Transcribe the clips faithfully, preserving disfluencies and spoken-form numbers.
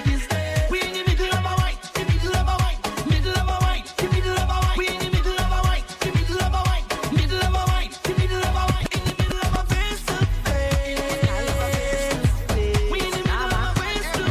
is there. We in the middle of a white, the middle of a white, middle of a white, the middle of a white. We in the middle of a white, the middle of a white, middle of a white, the middle of a white. In the middle of a face to face. We in the middle of a face to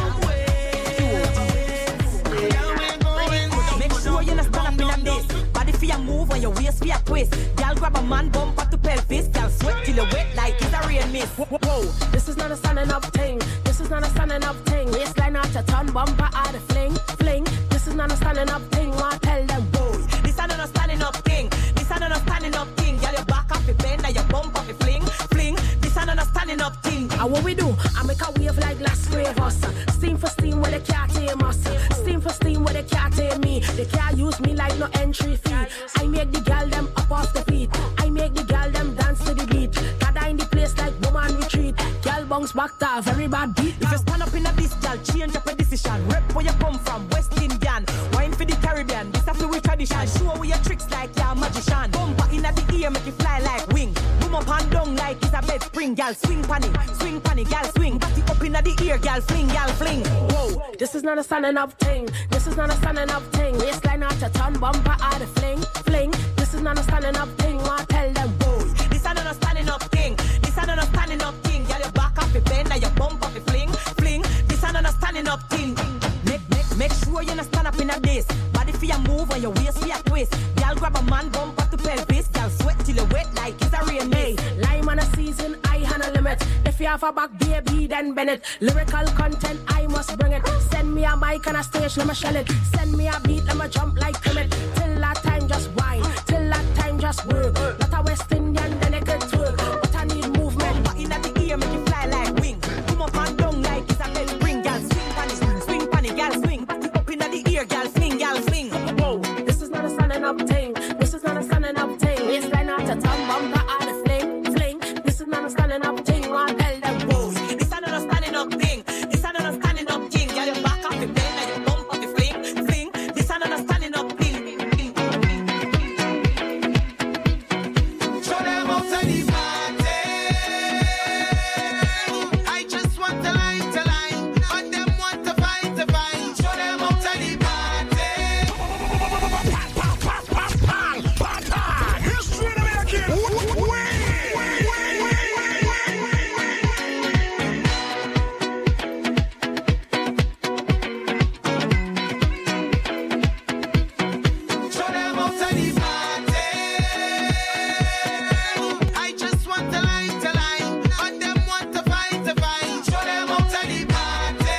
face. Make sure you not stand up in a this. Body for your move when your waist for your twist. Y'all grab a man bumper to pelvis. Y'all sweat till you wet like it's a rain mist. Whoa, this is not a standing up thing. This is not a standing up thing. Waistline out a ton, bumper out a fling, fling. This is not a standing up thing. I tell them, boy, this is not a standing up thing. This is not a standing up thing. Y'all your back off your bend and your bump off your fling, fling. This is not a standing up thing. And what we do, I make a wave like Las Vegas. Steam for steam where they can't tame us. Steam for steam where they can't tame me. They can't use me like no entry fee. I make the girl them up off the feet. I make the girl them dance to the beat. Gather in the place like woman retreat. Girl bounce back to a very bad beat. If you stand up in a this girl, change up a decision. Rep where you come from, West Indian. Wine for the Caribbean, this is we tradition. Show with your tricks like you're a magician. Bumper in the ear, make you fly like wing. Boom up and down like it's a bed spring. Girl swing panny, swing panny, girl swing. Body up in the ear, girl fling, girl fling. Whoa, this is not a standing up thing. This is not a standing up thing. Waistline out a ton, bumper out a fling, fling. This is not a standing up thing. I tell them, boy, this is not a standing up thing. This is not a standing up thing. Girl, your back off your bend and your bump off your fling, fling. This is not a standing up thing. Make, make, make sure you not stand up in a this. Body for your move and your waist for your twist. Girl, grab a man bumper to pelvis. Girl, sweat till you wet like it's a rain hey, lime on a season, I had a limit. If you have a back baby, then bend it. Lyrical content, I must bring it. Send me a mic and a stage, let me shell it. Send me a beat, let me jump like Kermit. Till that time, just whine. Till that time, just work. Not a West Indian, then it could twerk. But I need movement. But in the ear, make you fly like wing. Come up and down like it's a bell ring. Girl, swing panny, swing panny, girl swing. Body up in the ear, girl fling, girl fling. Whoa, this is not a standing up thing. This is not a standing up thing. Waistline out a ton, bumper out a fling, fling. This is not a standing up thing. I tell them, whoa, this is not a standing up thing. This is not a standing up thing. Girl, your back off your bend and your bump off your fling, fling. This is not a standing up thing. Show them up to the party. I just want to line to line, and them want to fight to fight. Show them up to the party. History to make it. Show them up to the party. I just want to line to line, and them want to fight to fight. Show them up to the party.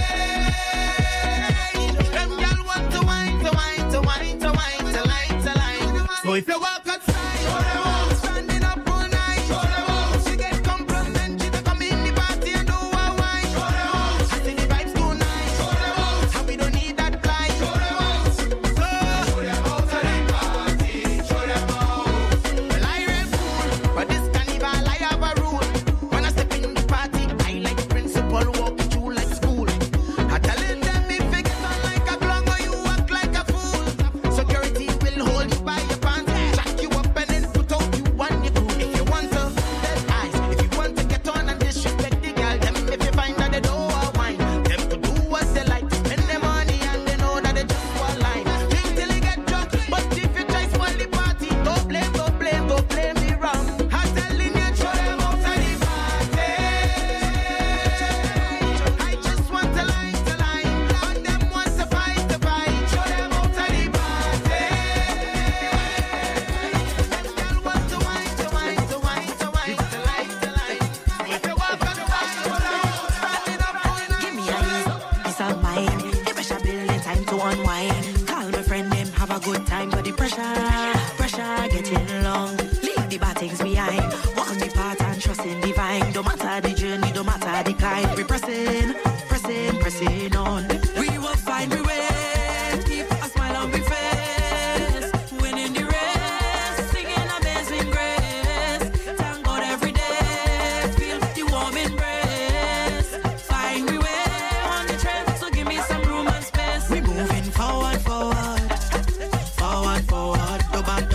Them girl want to wine to wine to wine to wine to line to line. So if you walk outside, show them up. Standing up all night, show them up. She get complimentary to come in the party and do a wine. Show them up. I think the vibes too nice. Show them up. And we don't need that fly. Show them up. So show them out to the party. Show them out. Well, I real cool, but this carnival I have a rule. When I step in the party, I like principal walking through like school. I telling them if you get on like a clown or you act like a fool, security will hold you by your pants, jack you up and then put out you on your crew. If you want to dead eyes, if you want to get on and disrespect the girl, them if you find that they don't want wine, them to do what they like, spend their money and they know that they just want line. Drink till you get drunk, but if you try spoil the party, don't blame, don't blame, don't blame me wrong. I'm telling you, show them out to the party. I just want to line to line, and them want to fight to fight. Show them out to the party. Them girl want to wine to wine to wine to wine to line to line. If you walk on the wine, standing up all night. Give me a ease, peace of mind. The pressure building, time to unwind. Call my friend, them have a good time, but the pressure, pressure getting long. Leave the bad things behind. Walk the path and trust in divine. Don't matter the journey, don't matter the kind. We pressing, pressing, pressing on. We will find we way. Keep a smile on my face. Winning the race, singing Amazing Grace. Thank God every day. Feel the warm embrace. Find we way on the train, so give me some room and space. We moving forward, forward, forward, forward. Don't back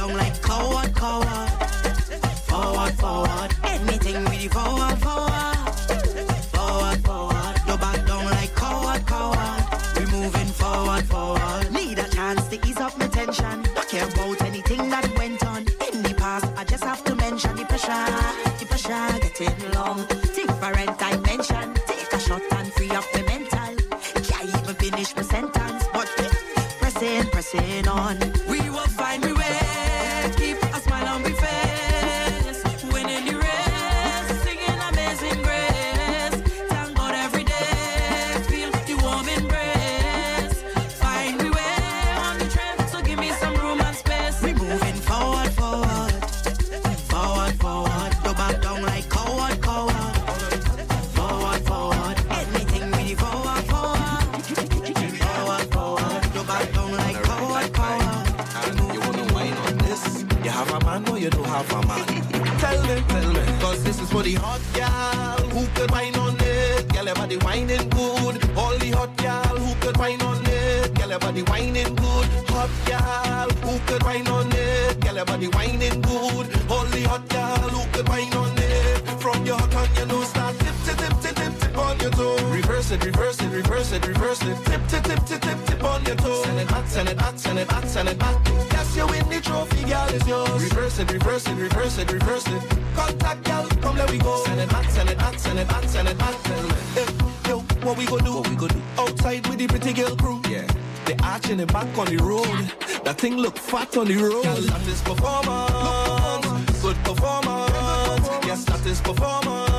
pressure, the pressure getting long. Different dimension, take a shot and free up the mental. Can't even finish my sentence, but pressing, pressing on. We will find we way, keep a smile on my face. Winning the race, singing Amazing Grace. Thank God every day, feel the warm embrace. Find we way on the train, so give me some room and space. We moving forward, forward, forward, forward. Go back down like coward, coward. Forward, forward, anything really forward, forward. Forward, forward, go back down like coward, coward. And you wanna whine on this? You have a man or you don't have a man? Tell me, tell me, cause this is for the hot gal who could whine on it. Girl, everybody whining good. All the hot gal who could whine on it. Girl, everybody whining good. Hot gal who could whine on it. Girl, everybody whining good. All the hot gal who could whine on it. From your hot on your nose, start tip, tip, tip, tip, tip, tip on your toe. Reverse it, reverse it, reverse it, reverse it. Tip, tip, tip, tip, tip, tip on your toe. Send it back, send it back, send it back, send it back. Yes, you win the trophy, girl, is yours. Reverse it, reverse it, reverse it, reverse it. Contact, girl, come let we go. Send it back, send it back, send it back, send it back. Tell me, hey, yo, what we gonna do? What we gonna do? Outside with the pretty girl crew. Yeah. They arching it back on the road. That thing look fat on the road. Girl, that is performance. Good performance. Yes, that is performance.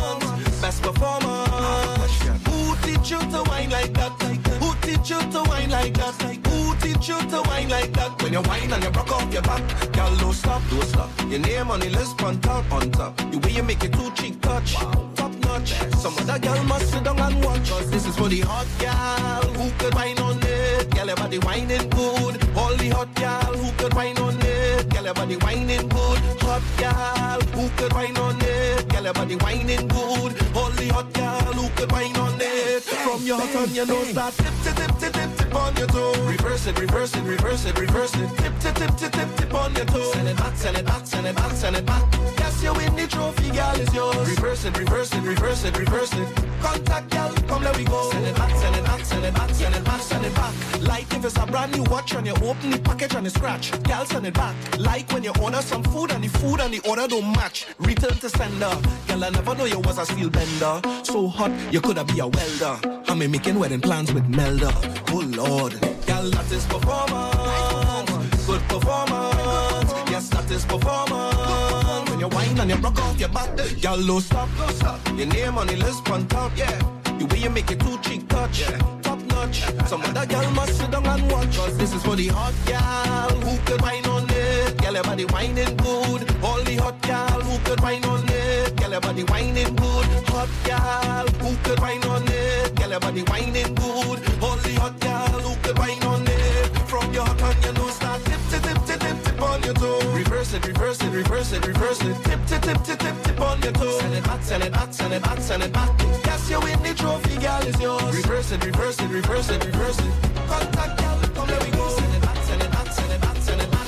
Best performance. Who teach you to whine like that? Who teach you to whine like that? Who teach you to whine like that? When you whine and you rock off your back, girl, don't stop, don't stop. Your name on the list, on top, on top. The way you make it two cheek touch, wow. Top notch. Some other girl must sit down and watch. Cause this is for the hot girl who could whine on it. Girl, everybody whining good. All the hot girl who could whine on it. Girl, everybody whining good. Hot girl who could whine on it. Girl, everybody whining good. All the hot girl who could whine on it. From your hot on your nose, start tip, tip, tip, tip, tip, tip on your toe. Reverse it, reverse it, reverse it, reverse it. Tip, tip, tip, tip, tip, tip on your toe. Send it back, send it back, send it back, send it back. Yes, you win the trophy, girl, is yours. Reverse it, reverse it, reverse it, reverse it. Contact, girl, come let we go. Send it back, send it back, send it back, send it back, send it back. Like if it's a brand new watch and you open the package and it scratch, girl, send it back. Like when you order some food and the food and the order don't match, return to sender. Girl, I never know you was a steel bender. So hot, you coulda be a welder. I'm making wedding plans with Melda. Oh Lord, girl, that is performance. Good performance. Yes, that is performance. When you whine and you rock off your back, girl, don't stop, don't stop. Your name on the list on top, yeah. The way you make it two cheek touch, yeah. Top notch. Some other girl must sit down and watch. Cause this is for the hot girl who could whine on it. Girl, everybody whining good. All the hot girl who could whine on it. Girl, everybody whining good. Hot girl who could whine on it. Girl, everybody whining good. All the hot girl who could whine on it. From your hot on your nose, start tip, tip, tip, tip, tip, tip on your toe. Reverse it, reverse it, reverse it, reverse it. Tip, tip, tip, tip, tip, tip on your toe. Send it back, send it back, send it back, send it back. Yes, you win the trophy, girl, is yours. Reverse it, reverse it, reverse it, reverse it. Contact, girl, come let we go. Send it back, send it back, send it back, send it back.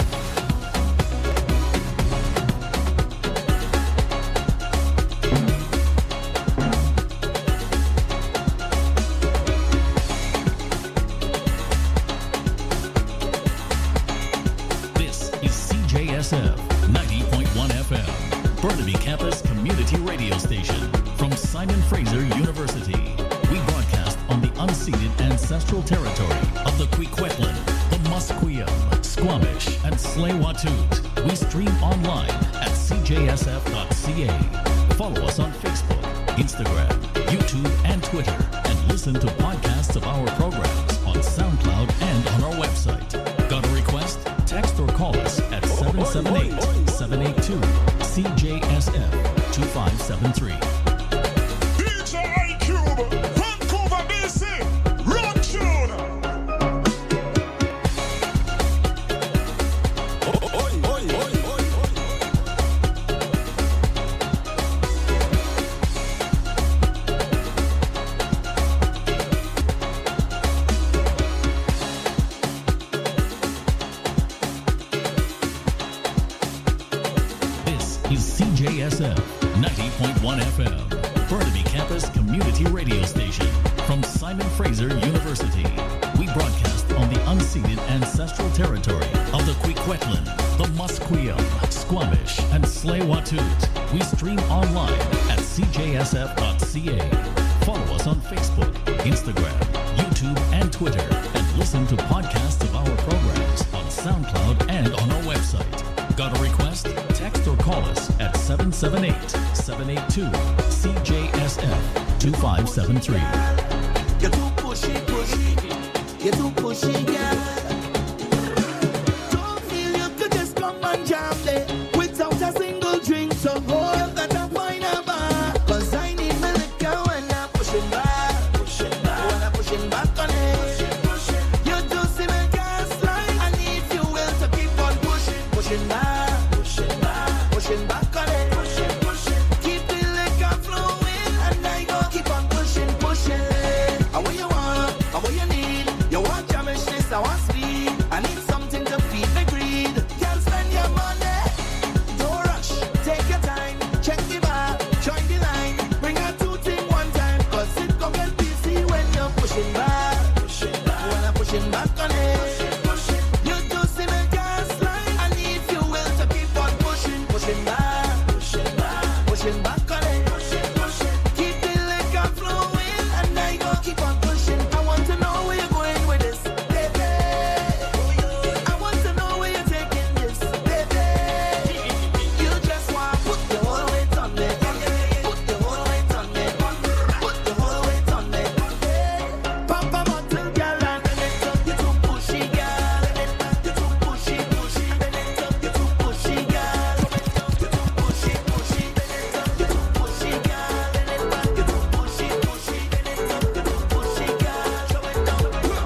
ninety point one F M, Burnaby Campus Community Radio Station. From Simon Fraser University, we broadcast on the unceded ancestral territory of the Kwikwetlan, the Musqueam, Squamish, and Tsleil-Waututh. We stream online at c j s f dot c a. Follow us on Facebook, Instagram, YouTube, and Twitter, and listen to podcasts of our programs on SoundCloud and on our website. Got a request? Text or call us at seven seven eight, seven eight two, C J S F two five seven three. D J iCube, Vancouver, B C, Rock Tune. Is C J S F ninety point one F M, Burnaby Campus Community Radio Station. From Simon Fraser University, we broadcast on the unceded ancestral territory of the Kwikwetlan, the Musqueam, Squamish, and Tsleil-Waututh. We stream online at c j s f dot c a. Follow us on Facebook, Instagram, YouTube, and Twitter, and listen to podcasts of our programs on SoundCloud and on our website. Got a request? Text or call us at seven seven eight, seven eight two, C J S F two five seven three. You're too pushy, pushy. You're too pushy, girl. Don't feel you could just come and jam there without a single drink. So hold that up, find a bar. Cause I need my liquor when I'm pushing back. Pushing back. When I'm pushing back on it. You do see me gaslight. I need fuel to keep on pushing. Pushing back. Pushing back. Pushing back on it. Pushing, pushing. Keep the liquor flowing. And I go keep on pushing, pushing. And what you want, and what you need. You want jamishness, I want speed. I need something to feed the greed. Can't spend your money. Don't rush, take your time. Check the bar, join the line. Bring a two thing one time. Cause it gon' get busy when you're pushing back. Pushing back. When I'm pushing back on it. You do see me gaslight. I need fuel to keep on pushing. Pushing back. Pushing back. Pushing back on it. Keep the liquor flowing. And I go keep on pushing. I want to know where you're going with this, baby. I want to know where you're taking this, baby. You just want to put the whole weight on me. Put the whole weight on me. Put the whole weight on me. Pop a bottle, girl, and bend it up. You're too pushy, girl. You're too pushy, pushy. Bend it up. You're too pushy, girl. You're too pushy, pushy. Bend it up. You're too pushy, girl. Bend it back. You're too pushy, pushy. Bend it up. You're too pushy, girl. Show it down.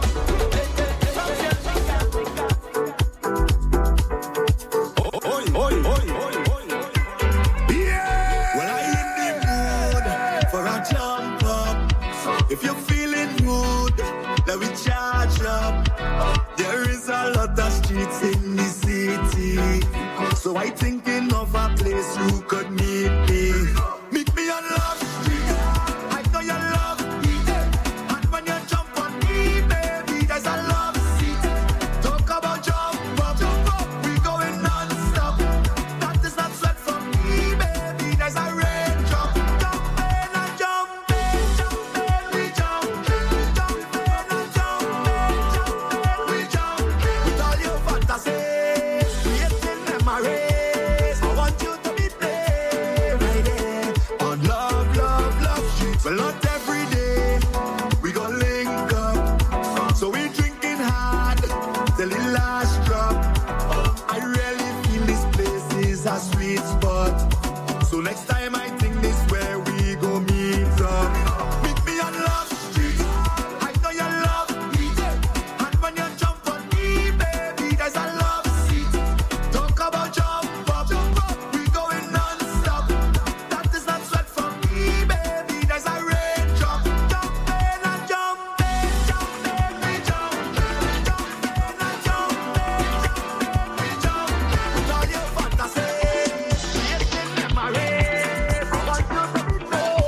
Oi, oi, oi, oi, oi. Yeah! Well, I in the mood for a jump up. If you're feeling good, let me charge up. There is a lot of streets in the city, so I thinking of a place you could meet me. Meet me on Love Street. I know you love me, and when you jump on me, baby, there's a love seat. Talk about jump up, jump up. We going non-stop. That is not sweat for me, baby. There's a raindrop. Jumping and jumping, jumping, we jumping, jumping and jumping, jumping, we jumping. With all your fantasies, creating memories. I want you to be playing right there on Love, Love, Love Street. Well, not every day we gon' link up, so we drinking hard till the last drop. I really feel this place is a sweet spot, so next time I think this where we go meet up. Meet me on Love Street. I know you love me, and when you jump on me, baby, there's a love seat. Talk about jump up, jump up. We going non-stop. That is not sweat for me, baby. There's a raindrop. Jumping and jumping, jumping, we jumping, jumping and jumping, jumping, we jumping. With all your fantasies, creating memories. I want you to be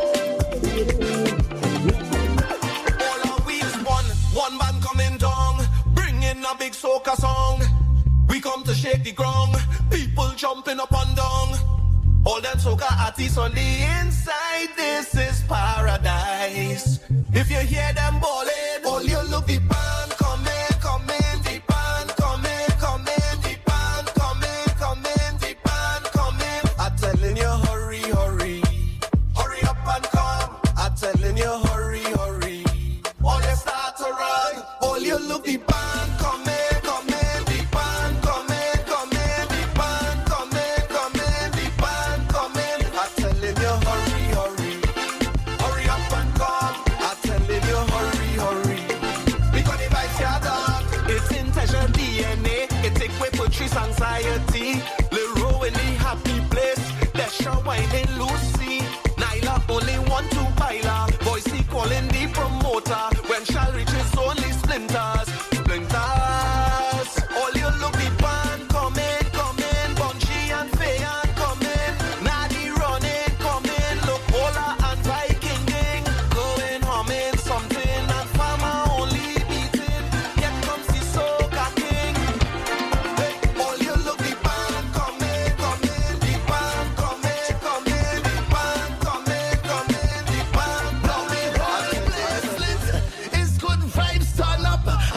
all our wheels one, one band coming down, bringing a big soca song. We come to shake the ground, people jumping up and down. All them soca artists on the inside, this is paradise. If you hear them ballin', all you look the band coming, coming, the band coming, coming, the band coming, coming, the band coming. I'm telling you, hurry, hurry, hurry up and come. I'm telling you, hurry, hurry. All you start to run, all you look the band coming, coming, the band coming, coming, the band coming, coming, the band coming. I'm telling you, hurry, hurry, hurry up and come. I'm telling you, hurry, hurry. Because the vibes are dark, it's intentional D N A. It take away Patrice anxiety. Leroy in the happy place. Desha whining Lucy. Nyla only want to baila. Boise calling the promoter. When shall reaches only splinters. Splinters. All you look the band coming, coming. Bunchy and Fayan coming. Nadi running, coming. Look, Ola and Viking Ding. Going humming something. And Farmer only beating. Get come see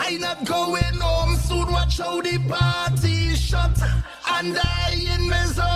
I not going home soon. Watch how the party shut and I in my zone.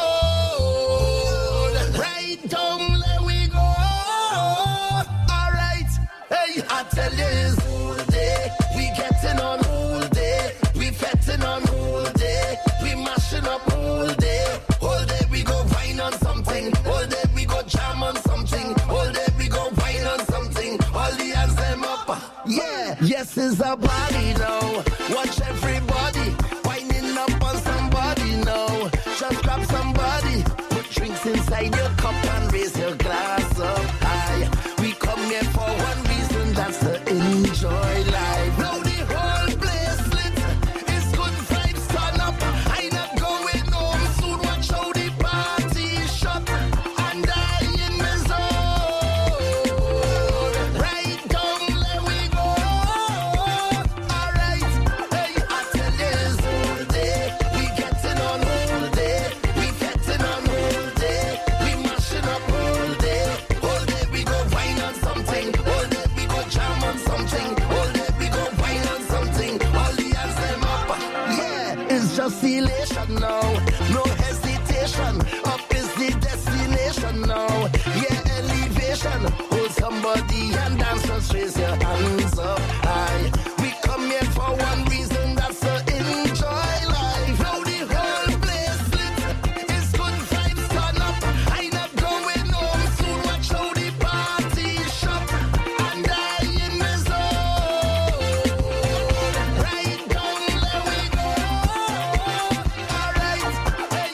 Right down, let we go. Alright, hey, I tell you it's all day. We getting on all day. We fetting on all day. We mashing up all day. All day we go wine on something. All day we go jam on something. All day we go wine on something. All the hands them up. Yeah, yes, it's a body now. Watch everybody winding up on somebody now. Just grab somebody, put drinks inside your cup and raise your glass up high. We come here for one reason, that's to enjoy life. Now the whole place lit, it's good vibes turn up. I not going home soon, watch how the party shut and I in my zone. Right down, let we go. Alright, hey, I tell you it's all day. We getting on all day. We getting on all day. We mashing up all day. All day we go wine on something. All day we go jam on something. All day we go wine on something. All the hands them up. Yeah, it's just elation now. No hesitation. Up is the destination now. Yeah, elevation. Hold somebody and dance, just raise your hands up high. We come here for one reason, that's to enjoy life. Now the whole place lit, it's good vibes turn up. I not going home soon, watch how the party shut and I in my zone. Right down, let we go. Alright, hey,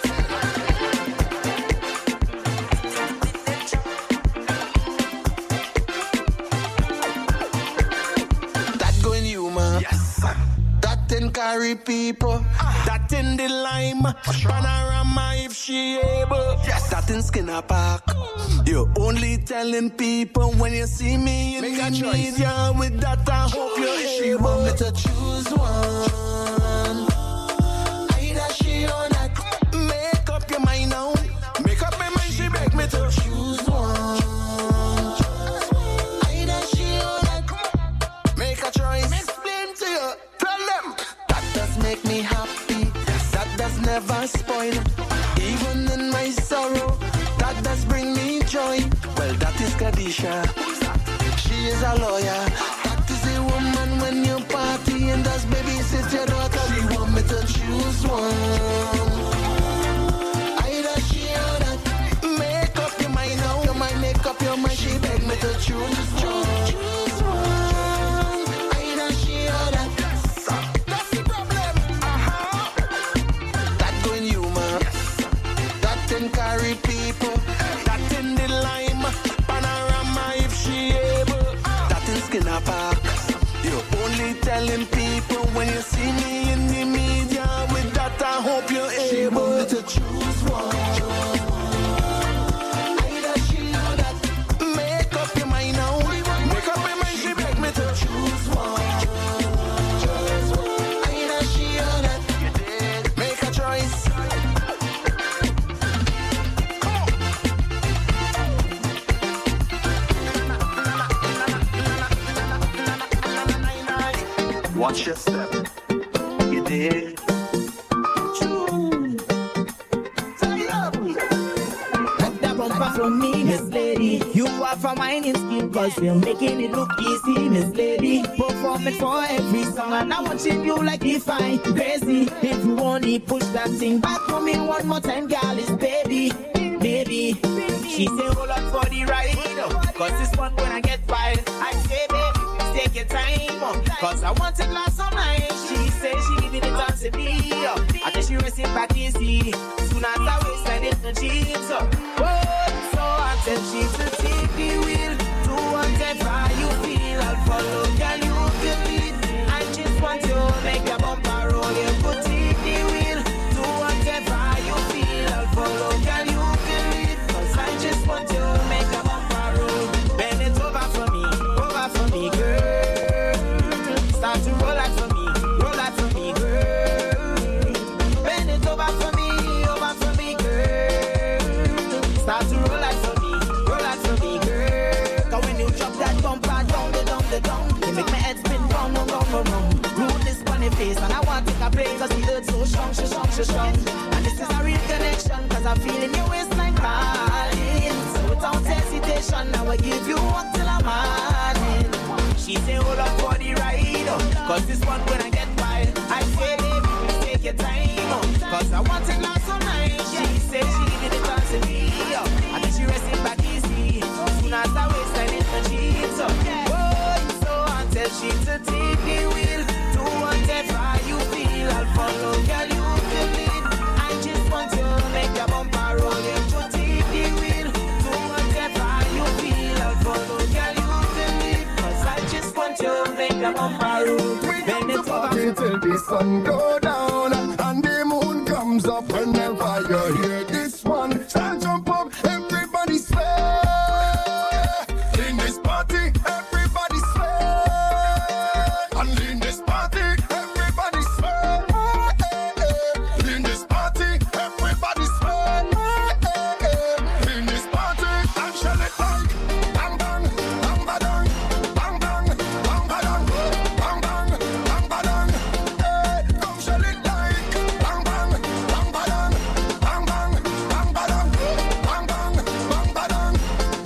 that going you, man. Yes. That in carry people. That in the lime. Panorama if she able. Yes. That in Skinner Park. You only telling people when you see me in Make the media with that. I hope you're she able. Want me to choose one. Either she or not. Make up your mind now. Make up my mind. She beg me to choose one. Either she or not. Make a choice. Explain to you. Tell them. That does make me happy. That does never spoil. Even in my sorrow. That does bring me joy. Well, that is Kadisha. She is a lawyer. That is a woman when you party and does babysit your daughter. She want me to choose one. Either she or that. Make up your mind now. Your mind, make up your mind. She beg me to choose one. Choose one. Either she or that. That's the problem. Uh-huh. That going you, man. That can carry people. That in the lime. Panorama if she able. That in Skinner Park. You're only telling people when you see me in the media with that. I hope you're she able. Want me to choose one. Either she or that. Make up your mind now. Make up your mind. She beg me to choose one. Either she or that. Make a choice. Watch your step. You did. That bumper from me, Miss Lady. You are from mine in skin, cause you're making it look easy, Miss Lady. Performing for every song, and I'm watching you like define crazy. If you only push that thing back for me one more time, girl, it's baby, baby. She say, hold up for the ride, cause this one gonna get wild. I say, baby, take your time, cause I want it last all night. She say she giving it on to me. I think she racing back easy. Soon as I waist and it no jeans. Oh, so I tell she to take the wheel. Do whatever you feel. I'll follow, girl, you can lead. I just want to make your bumper roll. You could take the wheel. Do whatever you feel. I'll follow, girl, you can lead. Cause I just want to make your bumper roll. Bend it over for me, over for me, girl. Start to roll out for me, roll out for me, girl. Bend it over for me, over for me, girl. Start to roll out for me, roll out for me, girl. Cause when you drop that bumper down, the down, the down, you make my head spin round rum, rum, rum, rum. Ruthless on the face, and I want to take a break, cause the earth so strong, so strong, so strong. And this is a real connection, cause I'm feeling your waistline calling. So without hesitation, I will give you up till I'm morning. She say, hold up for the ride, cause this one gonna get wild. I say, baby, please take your time, cause I want it last all night. She said she needed the chance to me, I think she resting back easy. Soon as I waistline in the jeans, oh, you so hot, tell she to take the wheel. Do whatever you feel, I'll follow, girl, you can lead. I just want you to make your bumper roll, you to take the wheel. Do whatever you feel, I'll follow, girl, you can lead. Cause I just want you to make your bumper roll. Bend it over till the sun go down and the moon comes up. Whenever you hear this one, stand jump up, everybody sway. In this party, everybody sway. And in this party, everybody sway. In this party, everybody sway. In this party, and shall it like bang bang, bang badang, bang bang, bang badang, bang bang, bang badang. Hey, come shall it like bang bang, bang badang, bang bang, bang badang, bang bang, bang badang.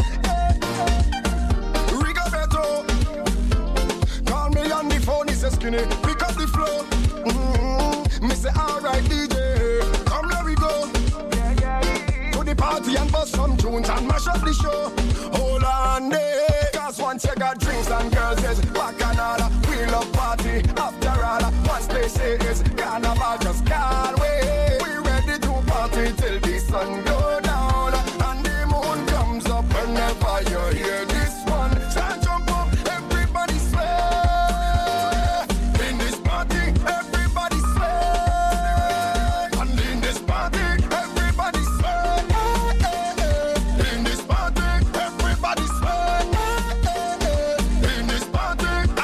Hey, Rigoberto, call me on the phone, he says skinny, pick up the flow. Mm-hmm. Me say alright D J, come let we go. To the party and bust some tunes and mash up the show. Hold on there, cause once you got drinks and girls is bacchanal. We love party after all. Once they say it's carnival, just can't wait. We ready to party till the sun go down and the moon comes up. Whenever you hear this one, stand jump up, everybody sway. In this party, everybody sway. And in this party, everybody sway. In this party, everybody sway. In this party,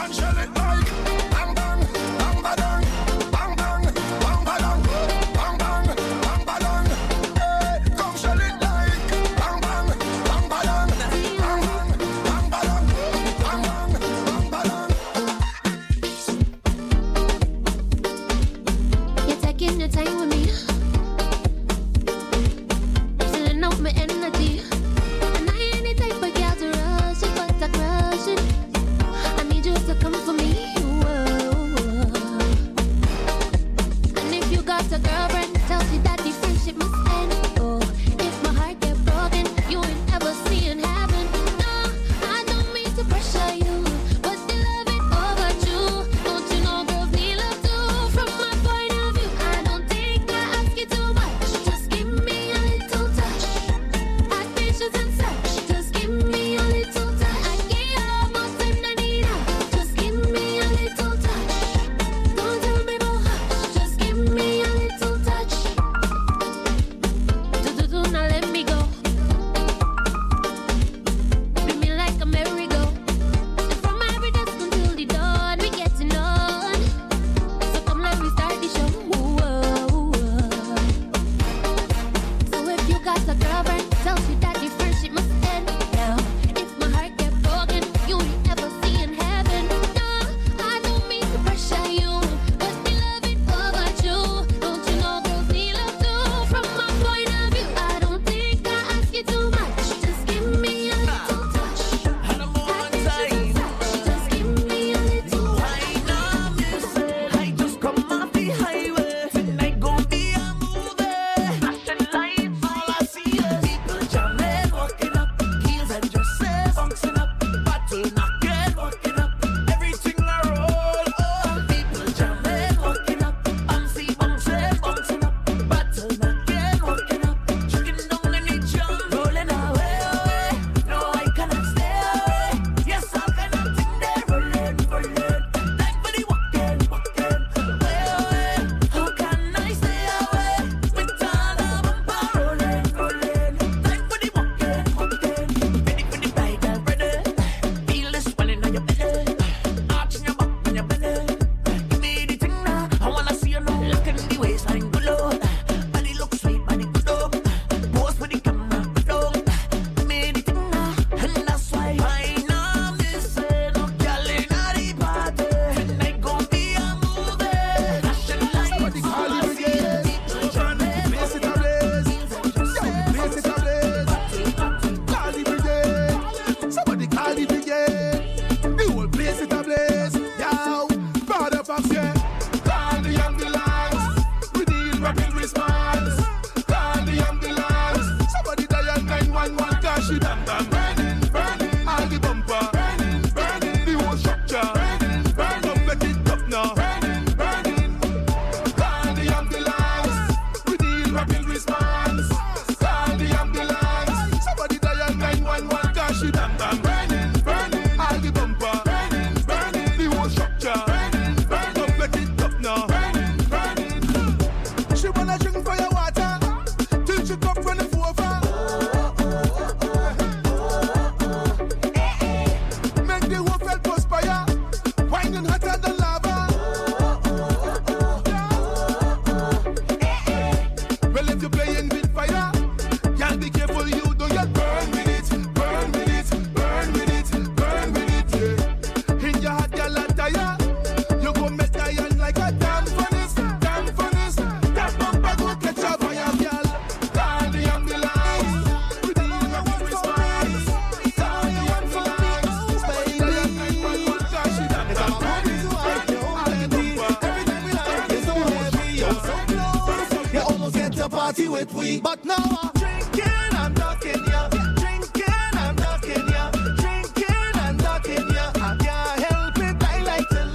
party with we. But now I'm drinking, I'm ducking ya. Drinking, I'm ducking ya. Drinking, I'm ducking ya. I can't help it, I like to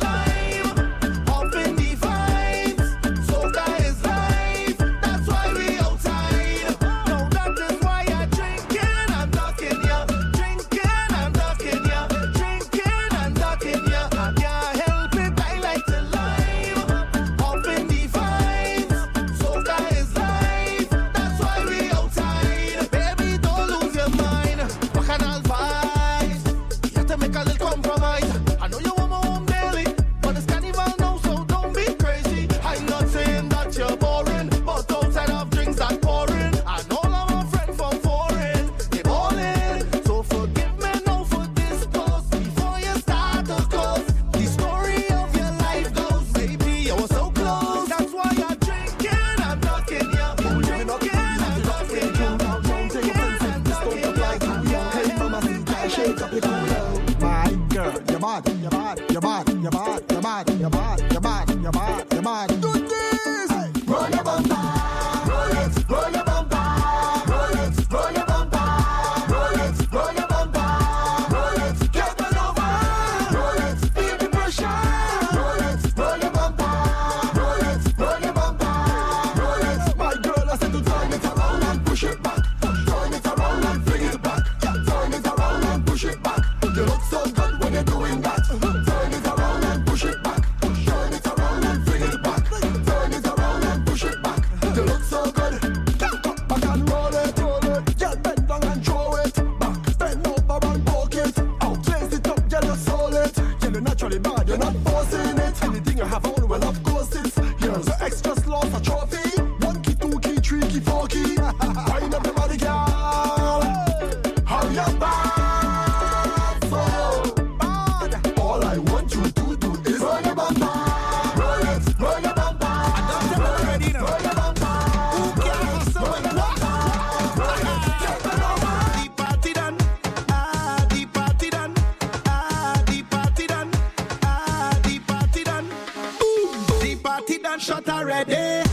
live. Up in the vibes, soca is life. That's why we outside. No, that is why I'm drinking, I'm ducking ya. Drinking, I'm ducking ya. Drinking, I'm ducking ya. I can't help it, I like to live. Up in the vibes, soca is life. That's why we outside. Baby, don't lose your mind. Bacchanal vibes. You have to make a little compromise. I know you want my home daily, but it's carnival now, so don't be crazy. I'm not saying that you're boring, but outside of drinks that pouring, I know all of my friends from foreign, they ballin'. So forgive me now for this toast before you start to close. The story of your life goes, baby, you were so close. That's why I'm drinking, I'm ducking ya. Drinking, I'm ducking ya. Drinking, I'm ducking ya. Hey, mama, see, shake up your cool. My girl, you're bad, you're bad, you're bad, you're bad, you're bad, you're bad, you're bad, you're bad, you're bad. Do this! Roll your bumper, roll it, roll your bumper, roll it, roll your bumper, roll it, roll your bumper, roll it, get it over, roll it, feel the pressure, roll it, roll your bumper, roll it, roll your bumper, roll it. My girl, I said to turn it around and push it back, turn it around and bring it back, turn it around and push it back. You look so good when you're doing that. Turn it around and push it back. Turn it around and bring it back. Turn it around and push it back. You look so good. Get up back and roll it, roll it. Get bent down and throw it back. Bend over and poke it. Out, raise it up, get your soul it. You're naturally bad, you're not forcing it. Anything you have on, well of course it's yours. The extra slow for trophy. One key, two key, three key, four key. Wind up your body, girl. Hurry up, bad, so bad. All I want you to do is roll your bumper, roll it, roll your bumper. I don't tell you already now. Roll your bumper. Who cares? So what? Roll it, get it over. The party done, ah, the party done, ah, the party done, ah, the party done. Ooh, the party done, shot already.